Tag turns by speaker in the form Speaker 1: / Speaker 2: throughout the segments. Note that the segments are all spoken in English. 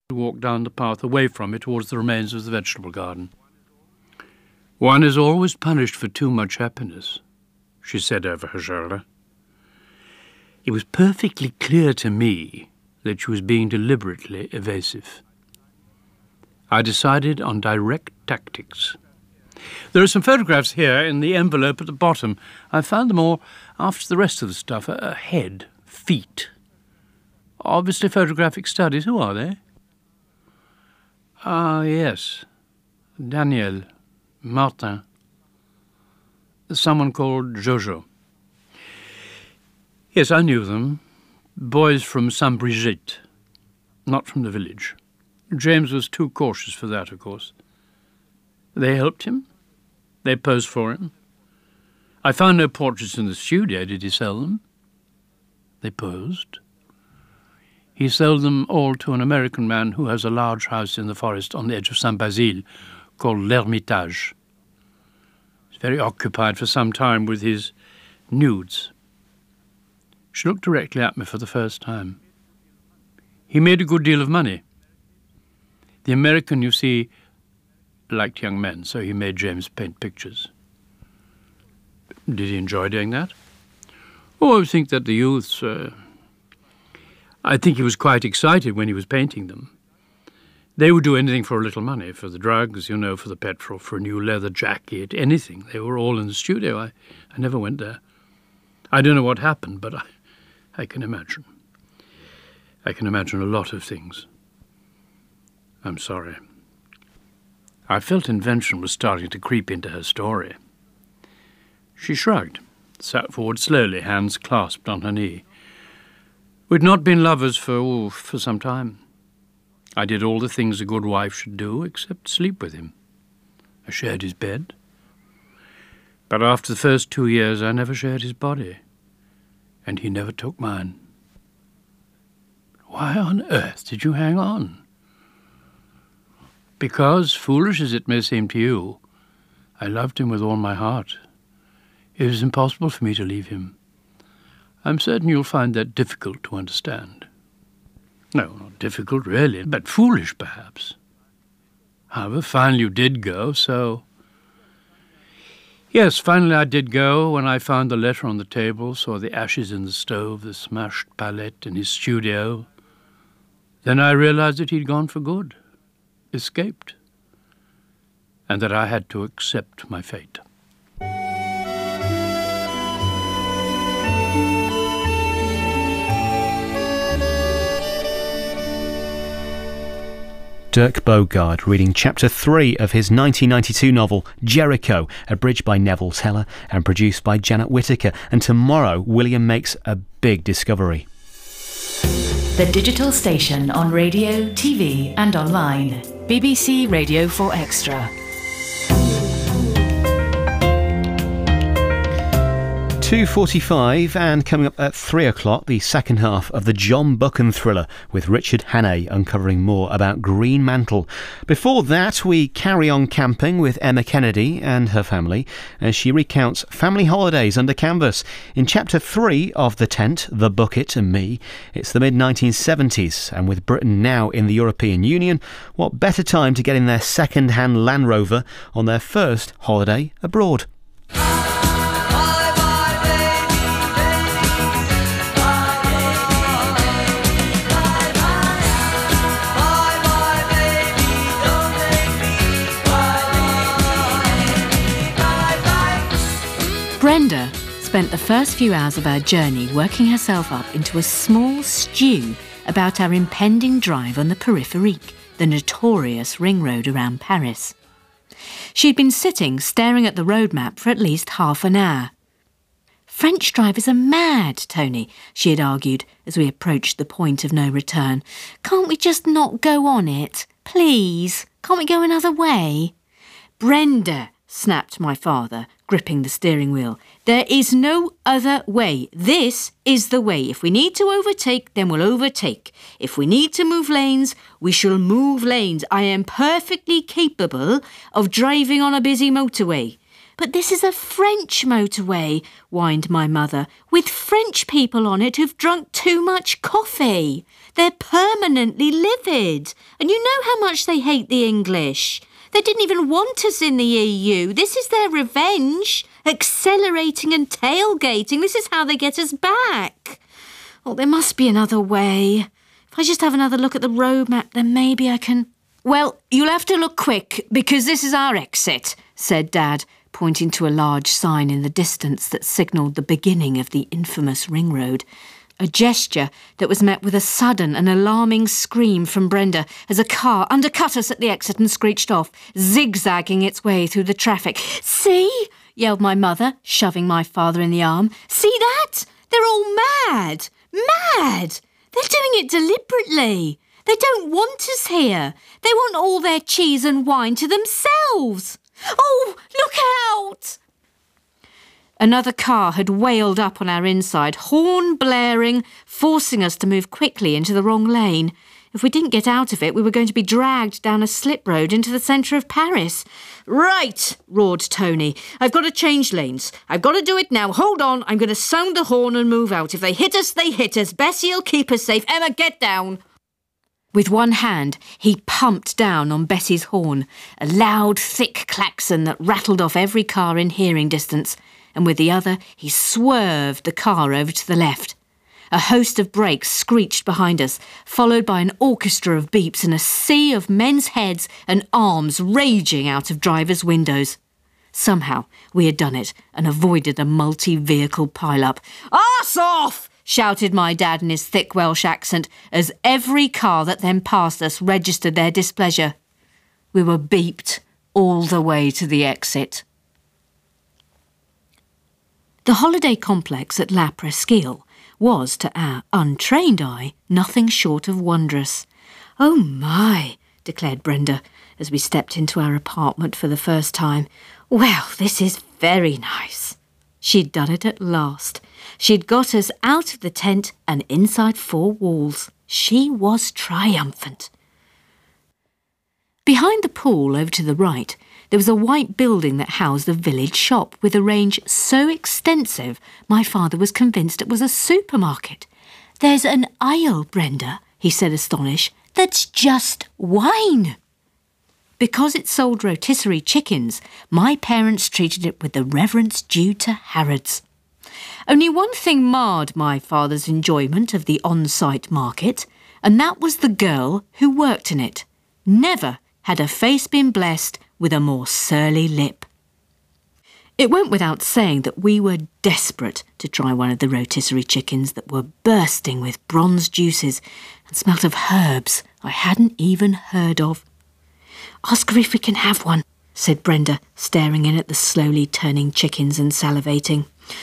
Speaker 1: walked down the path away from it towards the remains of the vegetable garden. "One is always punished for too much happiness," she said over her shoulder. It was perfectly clear to me that she was being deliberately evasive. I decided on direct tactics. There are some photographs here in the envelope at the bottom. I found them all after the rest of the stuff. A head, feet. Obviously photographic studies. Who are they? Ah, yes. Daniel, Martin. Someone called Jojo. Yes, I knew them. Boys from Saint-Brigitte. Not from the village. James was too cautious for that, of course. They helped him. They posed for him. I found no portraits in the studio. Did he sell them? They posed. He sold them all to an American man who has a large house in the forest on the edge of Saint-Basile called L'Hermitage. He's very occupied for some time with his nudes. She looked directly at me for the first time. He made a good deal of money. The American, you see, liked young men, so he made James paint pictures. Did he enjoy doing that? Oh, I think that the youths... I think he was quite excited when he was painting them. They would do anything for a little money, for the drugs, you know, for the petrol, for a new leather jacket, anything. They were all in the studio. I never went there. I don't know what happened, but I can imagine. I can imagine a lot of things. I'm sorry. I felt invention was starting to creep into her story. She shrugged, sat forward slowly, hands clasped on her knee. We'd not been lovers for some time. I did all the things a good wife should do, except sleep with him. I shared his bed. But after the first 2 years, I never shared his body, and he never took mine. Why on earth did you hang on? Because, foolish as it may seem to you, I loved him with all my heart. It was impossible for me to leave him. I'm certain you'll find that difficult to understand. No, not difficult really, but foolish perhaps. However, finally you did go, so... Yes, finally I did go when I found the letter on the table, saw the ashes in the stove, the smashed palette in his studio. Then I realized that he'd gone for good. Escaped, and that I had to accept my fate.
Speaker 2: Dirk Bogarde reading Chapter 3 of his 1992 novel Jericho, abridged by Neville Teller and produced by Janet Whittaker. And tomorrow, William makes a big discovery.
Speaker 3: The digital station on radio, TV and online. BBC Radio 4 Extra.
Speaker 2: 2:45, and coming up at 3 o'clock, the second half of the John Buchan thriller with Richard Hannay uncovering more about Green Mantle. Before that, we carry on camping with Emma Kennedy and her family as she recounts family holidays under canvas. In Chapter 3 of The Tent, The Bucket and Me, it's the mid-1970s, and with Britain now in the European Union, what better time to get in their second-hand Land Rover on their first holiday abroad.
Speaker 3: Brenda spent the first few hours of our journey working herself up into a small stew about our impending drive on the Périphérique, the notorious ring road around Paris. She'd been sitting staring at the road map for at least half an hour. "French drivers are mad, Tony," she had argued as we approached the point of no return. "Can't we just not go on it? Please, can't we go another way?" "Brenda," snapped my father, gripping the steering wheel, "there is no other way. This is the way. If we need to overtake, then we'll overtake. If we need to move lanes, we shall move lanes. I am perfectly capable of driving on a busy motorway." "But this is a French motorway," whined my mother, "with French people on it who've drunk too much coffee. They're permanently livid. And you know how much they hate the English. They didn't even want us in the EU. This is their revenge. Accelerating and tailgating. This is how they get us back. Oh, there must be another way. If I just have another look at the road map, then maybe I can... Well, you'll have to look quick, because this is our exit, said Dad, pointing to a large sign in the distance that signalled the beginning of the infamous ring road. A gesture that was met with a sudden and alarming scream from Brenda as a car undercut us at the exit and screeched off, zigzagging its way through the traffic. "See?" yelled my mother, shoving my father in the arm. "See that? They're all mad! Mad! They're doing it deliberately. They don't want us here. They want all their cheese and wine to themselves. Oh, look out!" Another car had wailed up on our inside, horn blaring, forcing us to move quickly into the wrong lane. If we didn't get out of it, we were going to be dragged down a slip road into the centre of Paris. "Right," roared Tony. "I've got to change lanes. I've got to do it now. Hold on, I'm going to sound the horn and move out. If they hit us, they hit us. Bessie'll keep us safe. Emma, get down." With one hand, he pumped down on Bessie's horn, a loud, thick klaxon that rattled off every car in hearing distance, and with the other, he swerved the car over to the left. A host of brakes screeched behind us, followed by an orchestra of beeps and a sea of men's heads and arms raging out of drivers' windows. Somehow, we had done it and avoided a multi-vehicle pile-up. "Arse off!" shouted my dad in his thick Welsh accent, as every car that then passed us registered their displeasure. We were beeped all the way to the exit. The holiday complex at La Presqu'île was, to our untrained eye, nothing short of wondrous. "Oh my," declared Brenda, as we stepped into our apartment for the first time. "Well, this is very nice." She'd done it at last. She'd got us out of the tent and inside four walls. She was triumphant. Behind the pool, over to the right, there was a white building that housed a village shop with a range so extensive my father was convinced it was a supermarket. "There's an aisle, Brenda," he said astonished, "that's just wine." Because it sold rotisserie chickens, my parents treated it with the reverence due to Harrods. Only one thing marred my father's enjoyment of the on-site market, and that was the girl who worked in it. Never had her face been blessed with a more surly lip. It went without saying that we were desperate to try one of the rotisserie chickens that were bursting with bronze juices and smelt of herbs I hadn't even heard of. "Ask her if we can have one," said Brenda, staring in at the slowly turning chickens and salivating.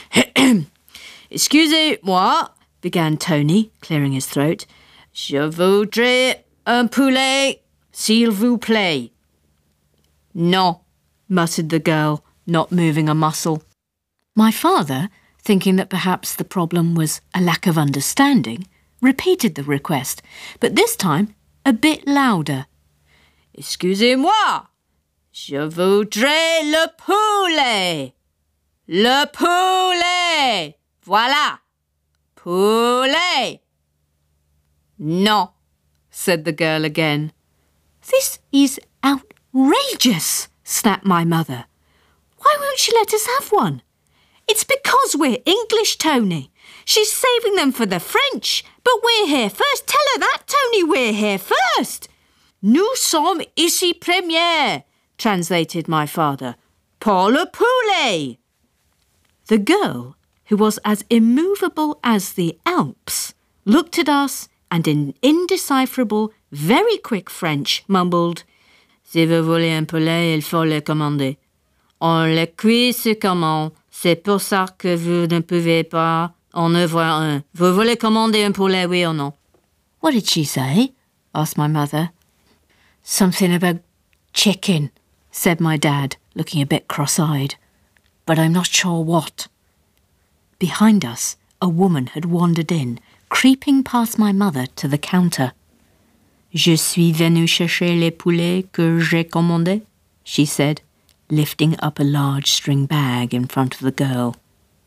Speaker 3: "Excusez-moi," began Tony, clearing his throat. "Je voudrais un poulet, s'il vous plaît." "Non," muttered the girl, not moving a muscle. My father, thinking that perhaps the problem was a lack of understanding, repeated the request, but this time a bit louder. "Excusez-moi, je voudrais le poulet. Le poulet. Voilà. Poulet." "Non," said the girl again. "This is outrageous," snapped my mother. "Why won't she let us have one?" "It's because we're English, Tony. She's saving them for the French, but we're here first. Tell her that, Tony, we're here first." "Nous sommes ici première," translated my father. "Pour le poulet." The girl, who was as immovable as the Alps, looked at us and in indecipherable, very quick French mumbled, "Si vous voulez un poulet, il faut le commander. On le cuit sur commande. C'est pour ça que vous ne pouvez pas en avoir un. Vous voulez commander un poulet, oui or non?" "What did she say?" asked my mother. "Something about chicken," said my dad, looking a bit cross-eyed. "But I'm not sure what." Behind us, a woman had wandered in, creeping past my mother to the counter. "Je suis venue chercher les poulets que j'ai commandés," she said, lifting up a large string bag in front of the girl.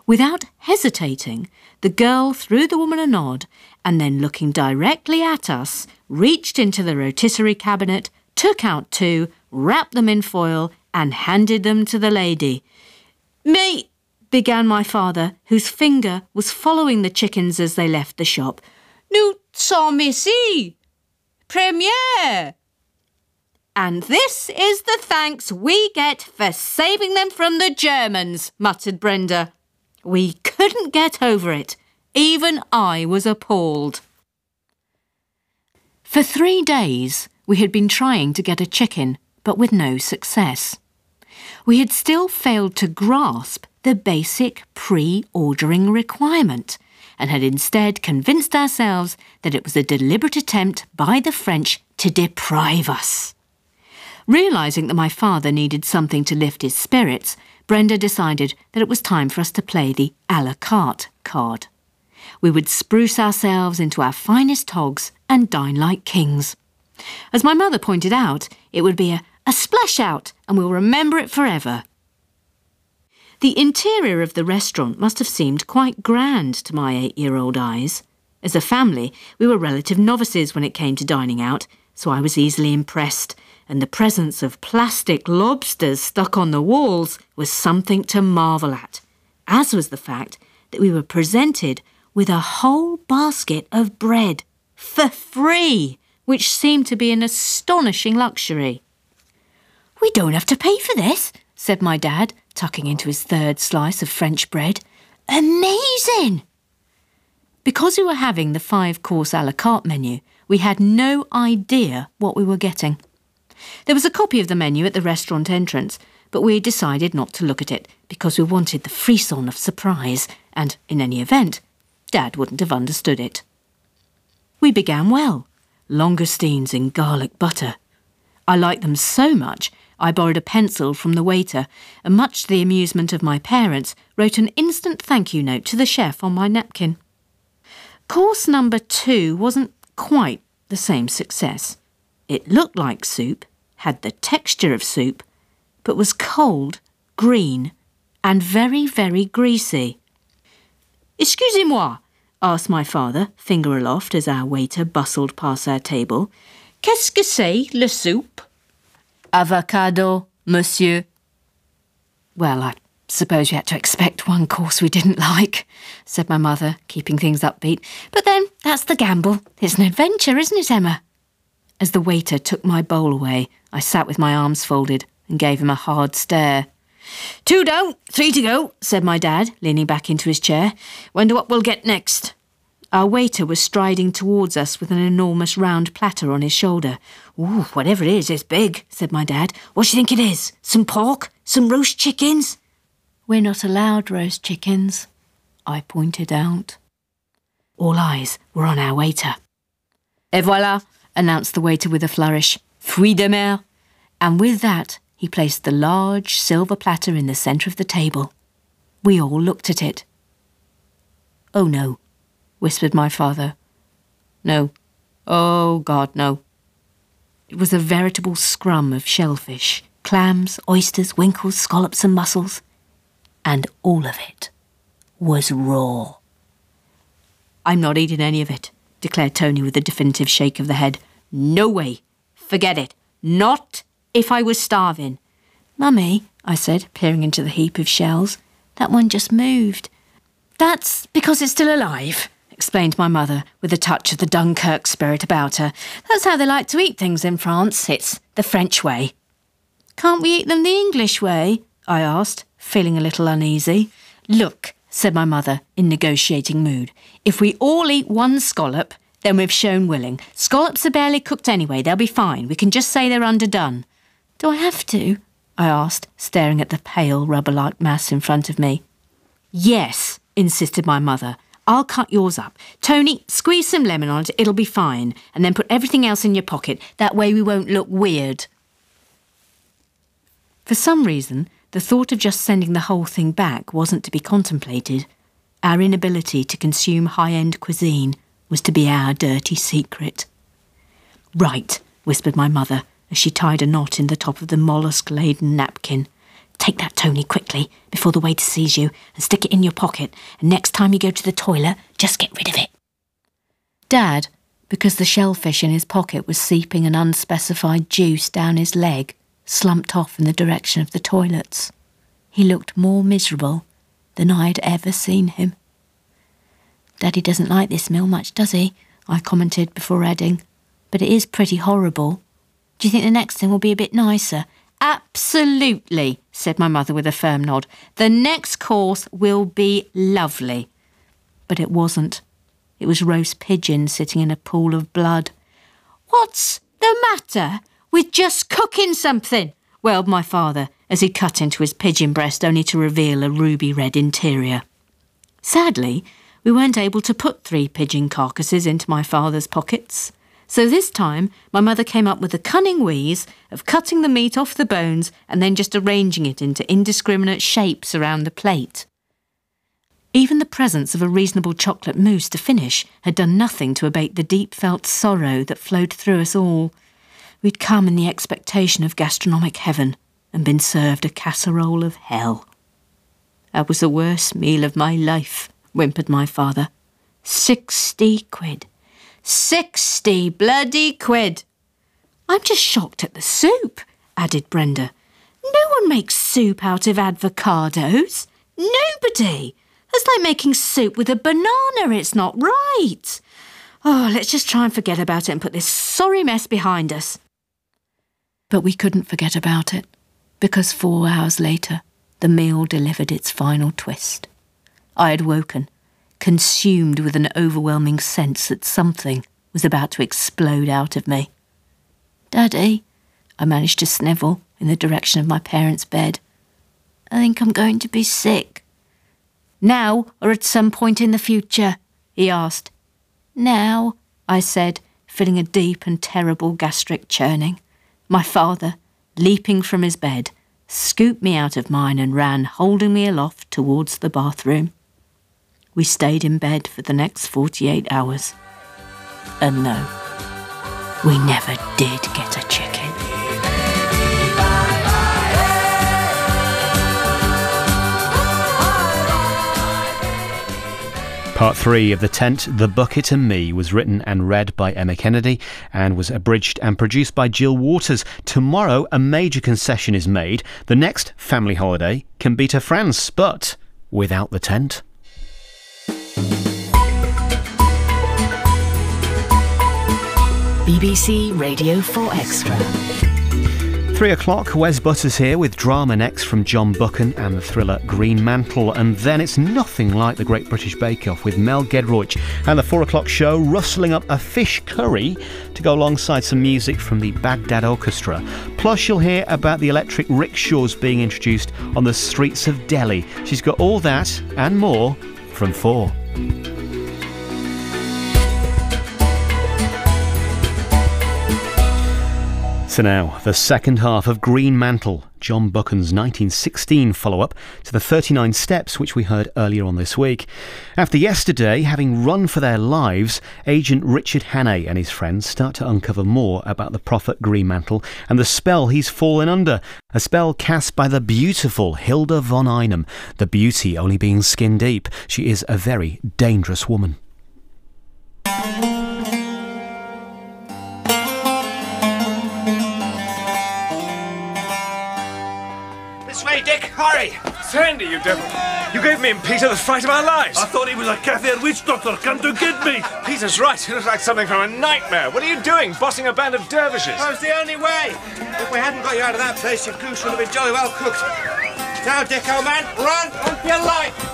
Speaker 3: Without hesitating, the girl threw the woman a nod and then, looking directly at us, reached into the rotisserie cabinet, took out 2, wrapped them in foil and handed them to the lady. "Me," began my father, whose finger was following the chickens as they left the shop. "Nous sommes ici. Première." "And this is the thanks we get for saving them from the Germans," muttered Brenda. We couldn't get over it. Even I was appalled. For 3 days, we had been trying to get a chicken, but with no success. We had still failed to grasp the basic pre-ordering requirement and had instead convinced ourselves that it was a deliberate attempt by the French to deprive us. Realising that my father needed something to lift his spirits, Brenda decided that it was time for us to play the à la carte card. We would spruce ourselves into our finest togs and dine like kings. As my mother pointed out, it would be a splash out and we'll remember it forever. The interior of the restaurant must have seemed quite grand to my 8-year-old eyes. As a family, we were relative novices when it came to dining out, so I was easily impressed, and the presence of plastic lobsters stuck on the walls was something to marvel at, as was the fact that we were presented with a whole basket of bread for free, which seemed to be an astonishing luxury. "We don't have to pay for this," said my dad, tucking into his 3rd slice of French bread. "Amazing!" Because we were having the 5-course à la carte menu, we had no idea what we were getting. There was a copy of the menu at the restaurant entrance, but we decided not to look at it because we wanted the frisson of surprise, and, in any event, Dad wouldn't have understood it. We began well. Langoustines in garlic butter. I liked them so much, I borrowed a pencil from the waiter and, much to the amusement of my parents, wrote an instant thank you note to the chef on my napkin. Course number 2 wasn't quite the same success. It looked like soup, had the texture of soup, but was cold, green, and very, very greasy. "Excusez-moi," asked my father, finger aloft as our waiter bustled past our table. "Qu'est-ce que c'est, le soupe?" "Avocado, monsieur." "Well, I suppose you had to expect one course we didn't like," said my mother, keeping things upbeat. "But then, that's the gamble. It's an adventure, isn't it, Emma?" As the waiter took my bowl away, I sat with my arms folded and gave him a hard stare. "2 down, 3 to go," said my dad, leaning back into his chair. "Wonder what we'll get next." Our waiter was striding towards us with an enormous round platter on his shoulder. "Ooh, whatever it is, it's big," said my dad. "What do you think it is? Some pork? Some roast chickens?" "We're not allowed roast chickens," I pointed out. All eyes were on our waiter. "Et voilà," announced the waiter with a flourish. "Fruits de mer." And with that, he placed the large silver platter in the centre of the table. We all looked at it. "Oh no," whispered my father. "No. Oh, God, no." It was a veritable scrum of shellfish, clams, oysters, winkles, scallops and mussels. And all of it was raw. "I'm not eating any of it," declared Tony with a definitive shake of the head. "No way. Forget it. Not if I was starving." "Mummy," I said, peering into the heap of shells, "that one just moved." "That's because it's still alive," explained my mother, with a touch of the Dunkirk spirit about her. "That's how they like to eat things in France. It's the French way." "Can't we eat them the English way?" I asked, feeling a little uneasy. "Look," said my mother, in negotiating mood, "if we all eat one scallop, then we've shown willing. Scallops are barely cooked anyway, they'll be fine. We can just say they're underdone." "Do I have to?" I asked, staring at the pale, rubber-like mass in front of me. "Yes," insisted my mother. "I'll cut yours up. Tony, squeeze some lemon on it, it'll be fine. And then put everything else in your pocket. That way we won't look weird." For some reason, the thought of just sending the whole thing back wasn't to be contemplated. Our inability to consume high-end cuisine was to be our dirty secret. "Right," whispered my mother, as she tied a knot in the top of the mollusk-laden napkin. Take that, Tony, quickly, before the waiter sees you, and stick it in your pocket, and next time you go to the toilet, just get rid of it. Dad, because the shellfish in his pocket was seeping an unspecified juice down his leg, slumped off in the direction of the toilets. He looked more miserable than I had ever seen him. Daddy doesn't like this meal much, does he? I commented before adding. But it is pretty horrible. Do you think the next thing will be a bit nicer? Absolutely, said my mother with a firm nod. The next course will be lovely. But it wasn't. It was roast pigeon sitting in a pool of blood. What's the matter with just cooking something? Wailed my father as he cut into his pigeon breast only to reveal a ruby-red interior. Sadly, we weren't able to put 3 pigeon carcasses into my father's pockets. So this time, my mother came up with the cunning wheeze of cutting the meat off the bones and then just arranging it into indiscriminate shapes around the plate. Even the presence of a reasonable chocolate mousse to finish had done nothing to abate the deep-felt sorrow that flowed through us all. We'd come in the expectation of gastronomic heaven and been served a casserole of hell. That was the worst meal of my life, whimpered my father. 60 quid. 60 bloody quid. I'm just shocked at the soup, added Brenda. No one makes soup out of avocados. Nobody. That's like making soup with a banana. It's not right. Oh, let's just try and forget about it and put this sorry mess behind us. But we couldn't forget about it, because 4 hours later, the meal delivered its final twist. I had woken, consumed with an overwhelming sense that something was about to explode out of me. Daddy, I managed to snivel in the direction of my parents' bed. I think I'm going to be sick. Now or at some point in the future? He asked. Now, I said, feeling a deep and terrible gastric churning. My father, leaping from his bed, scooped me out of mine and ran, holding me aloft towards the bathroom. We stayed in bed for the next 48 hours. And no, we never did get a chicken.
Speaker 2: Part 3 of The Tent, The Bucket and Me was written and read by Emma Kennedy and was abridged and produced by Jill Waters. Tomorrow, a major concession is made. The next family holiday can be to France, but without the tent.
Speaker 3: BBC Radio 4 Extra.
Speaker 2: 3 o'clock, Wes Butters here with drama next from John Buchan and the thriller Green Mantle. And then it's nothing like the Great British Bake Off with Mel Gedroych and the 4 o'clock show rustling up a fish curry to go alongside some music from the Baghdad Orchestra. Plus you'll hear about the electric rickshaws being introduced on the streets of Delhi. She's got all that and more from 4. So now, the second half of Green Mantle, John Buchan's 1916 follow-up to the 39 Steps, which we heard earlier on this week. After yesterday, having run for their lives, Agent Richard Hannay and his friends start to uncover more about the prophet Green Mantle and the spell he's fallen under, a spell cast by the beautiful Hilda von Einem, the beauty only being skin deep. She is a very dangerous woman.
Speaker 4: Dick, hurry!
Speaker 5: Sandy, you devil! You gave me and Peter the fright of our lives!
Speaker 6: I thought he was a Kaffir witch doctor come to get me!
Speaker 5: Peter's right. He looks like something from a nightmare. What are you doing, bossing a band of dervishes?
Speaker 4: That was the only way! If we hadn't got you out of that place, your goose would have been jolly well cooked. Now, Dick, old man, run on your life!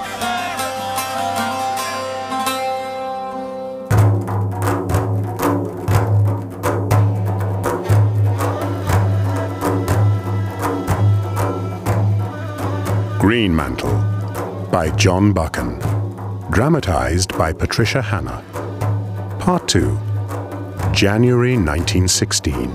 Speaker 7: Green Mantle by John Buchan. Dramatised by Patricia Hanna. Part 2. January 1916.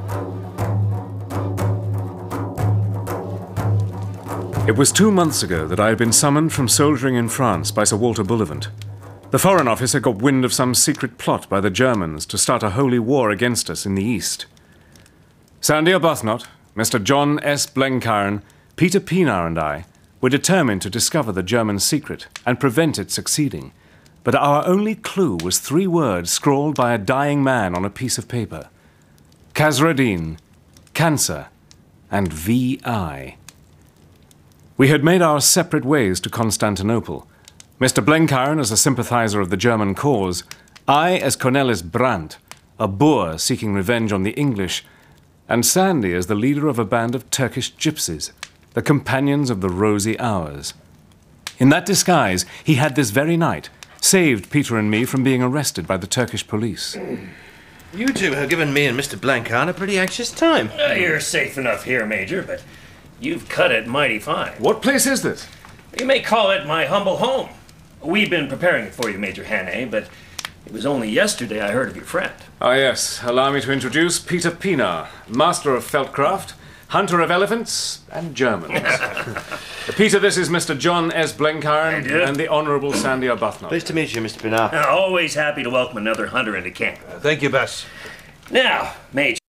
Speaker 5: It was 2 months ago that I had been summoned from soldiering in France by Sir Walter Bullivant. The Foreign Office had got wind of some secret plot by the Germans to start a holy war against us in the East. Sandy Arbuthnot, Mr. John S. Blenkiron, Peter Pienaar and I were determined to discover the German secret and prevent it succeeding. But our only clue was 3 words scrawled by a dying man on a piece of paper. Khazra-Din, cancer, and VI. We had made our separate ways to Constantinople. Mr. Blenkiron as a sympathizer of the German cause, I as Cornelis Brandt, a Boer seeking revenge on the English, and Sandy as the leader of a band of Turkish gypsies, the companions of the Rosy Hours. In that disguise, he had this very night saved Peter and me from being arrested by the Turkish police.
Speaker 4: You two have given me and Mr. Blenkiron a pretty anxious time.
Speaker 8: You're safe enough here, Major, but you've cut it mighty fine.
Speaker 5: What place is this?
Speaker 8: You may call it my humble home. We've been preparing it for you, Major Hannay, but it was only yesterday I heard of your friend.
Speaker 5: Ah, yes. Allow me to introduce Peter Pienaar, master of feldcraft, hunter of elephants, and Germans. Peter, this is Mr. John S. Blenkiron and the Honourable Sandy Arbuthnot.
Speaker 4: Pleased to meet you, Mr. Pienaar.
Speaker 8: Always happy to welcome another hunter into camp.
Speaker 4: Thank you, Bess.
Speaker 8: Now, Major.